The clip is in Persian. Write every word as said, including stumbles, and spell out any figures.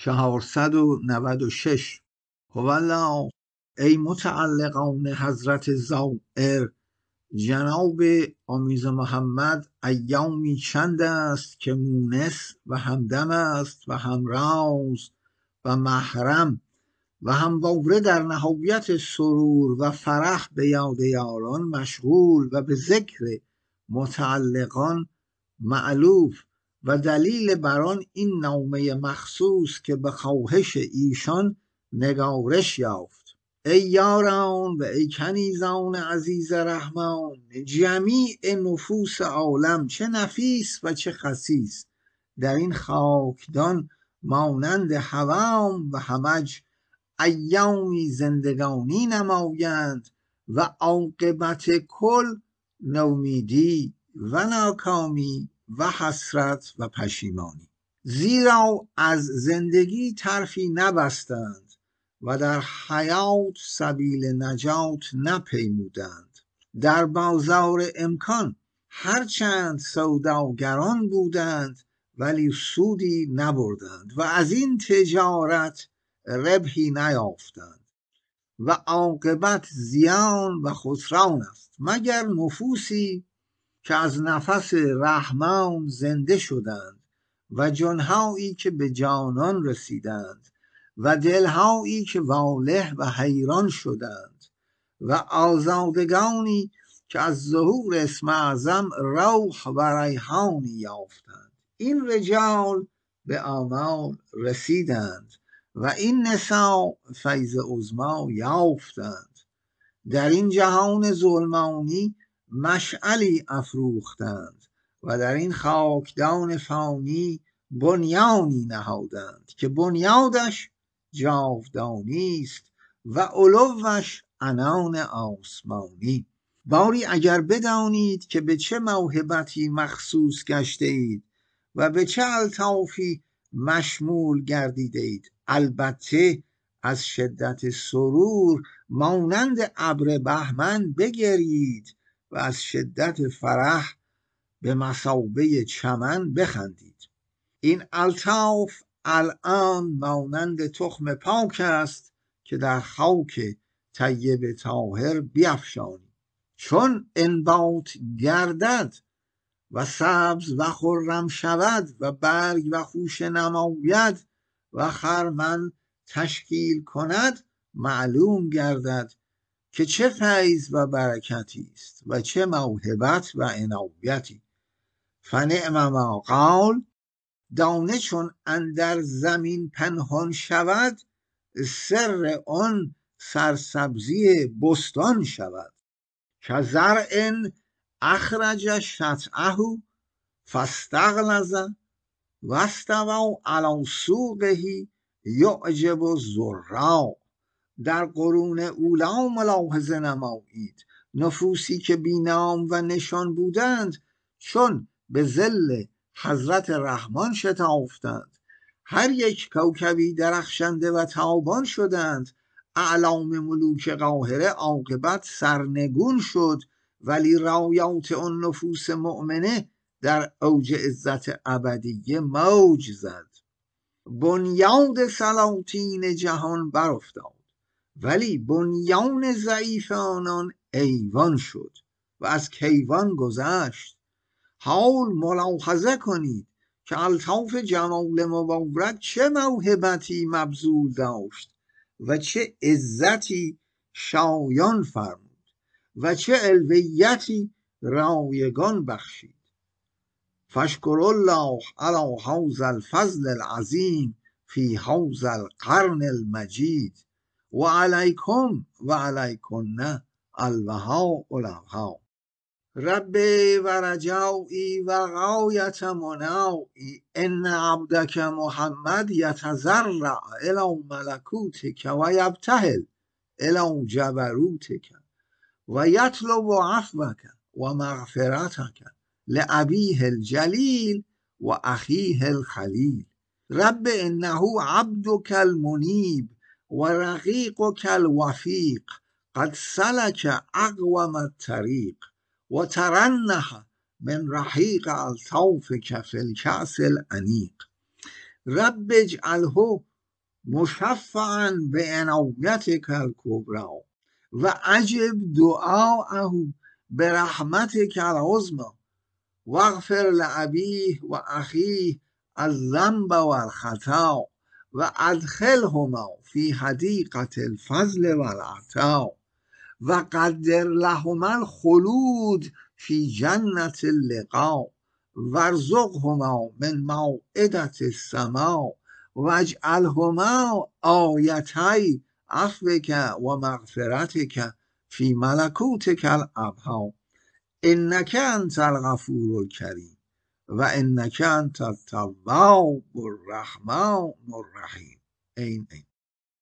چهارصد و نود و شش. هوالله. ای متعلقان حضرت زائر، جناب آمیز محمد ایامی چند است که مونس و همدم است و همراز و محرم و همواره در نهایت سرور و فرح به یاد یاران مشغول و به ذکر متعلقان مألوف و دلیل بران این نامه مخصوص که به خواهش ایشان نگارش یافت. ای یاران و ای کنیزان عزیز رحمان، جمیع نفوس عالم چه نفیس و چه خسیس در این خاکدان مانند هوام و همج ایامی زندگانی نمایند و عاقبت کل نومیدی و ناکامی و حسرت و پشیمانی، زیرا از زندگی طرفی نبستند و در حیات سبیل نجات نپیمودند. در بازار امکان هرچند سوداگران بودند ولی سودی نبردند و از این تجارت ربحی نیافتند و عاقبت زیان و خسران است، مگر نفوسی که از نفس رحمان زنده شدند و جانهایی که به جانان رسیدند و دلهایی که واله و حیران شدند و آزادگانی که از ظهور اسم اعظم روح و ریحانی یافتند. این رجال به آمال رسیدند و این نساء فیض عظمی یافتند. در این جهان ظلمانی مشعلی افروختند و در این خاکدان فانی بنیانی نهادند که بنیادش جاودانی است و علوش عنان آسمانی. باری اگر بدانید که به چه موهبتی مخصوص گشته اید و به چه الطافی مشمول گردیده اید، البته از شدت سرور مانند ابر بهمن بگرید و از شدت فرح به مثابه چمن بخندید. این الطاف الان مانند تخم پاک است که در خاک طیب طاهر بیفشانی. چون انبات گردد و سبز و خرم شود و برگ و خوشه نماید و خرمن تشکیل کند، معلوم گردد که چه فیض و برکتی است و چه موهبت و عنایتی. فنعم ما قال، دانه چون اندر زمین پنهان شود، سر آن سرسبزی بستان شود. که زرع اخرج شطأه فاستغلظ و استوی علی سوقه یعجب الزراع. در قرون اولی ملاحظه نمایید نفوسی که بی نام و نشان بودند چون به ظل حضرت رحمان شتافتند، هر یک کوکبی درخشنده و تابان شدند. اعلام ملوک قاهره عاقبت سرنگون شد، ولی رایات اون نفوس مؤمنه در اوج عزت ابدیه موج زد. بنیاد سلاطین جهان برافتاد، ولی بنیان ضعیف آنان ایوان شد و از کیوان گذشت. حال ملاحظه کنید که الطاف جمال مبارک چه موهبتی مبذول داشت و چه عزتی شایان فرمود و چه علویتی رایگان بخشید. فاشکر الله علی هذا الفضل العظیم فی هذا القرن المجید و علیکم و علیکن الوهاء الوهاء. رب و رجائی و غایت منائی ان عبدک محمد یتضرع الی ملکوتک و یبتهل الی جبروتک و یطلب عفوک و مغفرتک لأبیه الجلیل و اخیه الخلیل. رب انه عبدک المنیب و رقیقک الوفیق قد سلک اقوم الطریق و ترنح من رحیق الطافک فی الکأس الانیق. رب اجعله مشفعا به عنایتک الکبری و عجب دعاءه به رحمتک العظمی واغفر لأبیه و اخیه الذنب و الخطا و ادخلهما فی حدیقة الفضل و العطا و قدر لهما الخلود فی جنة اللقا وارزقهما من موعدة السما واجعلهما آیتي عفوک و مغفرتک فی ملکوتک الابهی انک انت الغفور الکریم و انک انت التواب الرحمن الرحیم. این این